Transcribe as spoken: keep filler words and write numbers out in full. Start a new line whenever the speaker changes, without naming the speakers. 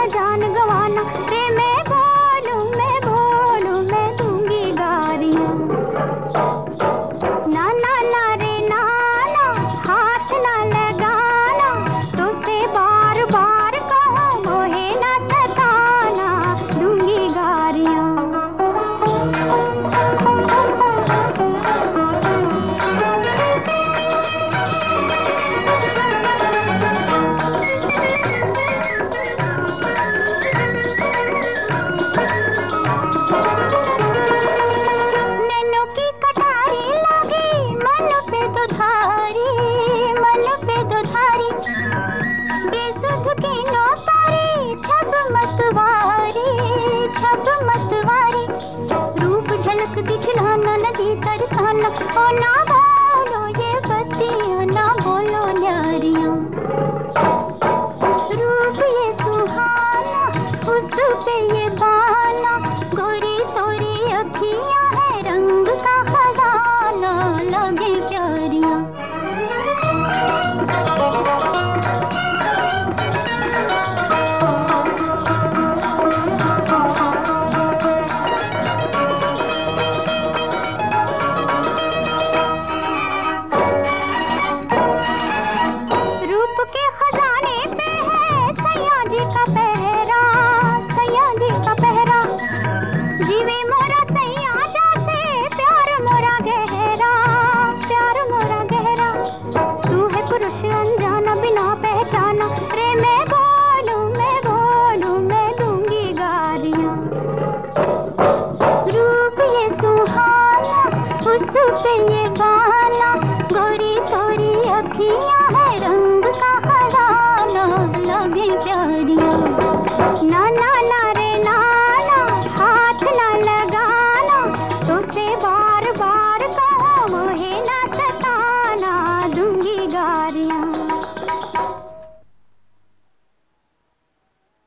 न जान गवाना रे। मैं बोलूं मैं बोलूं मैं दूंगी गारियां। ना ना ना रे ना ना हाथ ना लगाना, तो से बार बार कहो मोहे ना सताना, दूंगी गारियां। दिखलाना न जी तरसाना, ओ ना बोलो ये बत्तियां ना बोलो न्यारियां। रूप ये सुहाना उस पे ये बाना, गोरी तोरी अखियां है रंग का खजाना, लगे प्यारियां। जीवे मोरा सैया जासे प्यार मोरा गहरा, प्यार मोरा गहरा। तू है पुरुष अनजाना बिना पहचाना रे। मैं बोलूं मैं बोलूं मैं दूंगी गारियां। रूप ये सुहाना उस पे ये बाना, गोरी तोरी अखियां है रंग का खजाना, लगे प्यारियां। ना ना ना रे ना ना हाथ ना लगाना, तो से बार बार कहो मोहे ना सताना, दूंगी गारियां।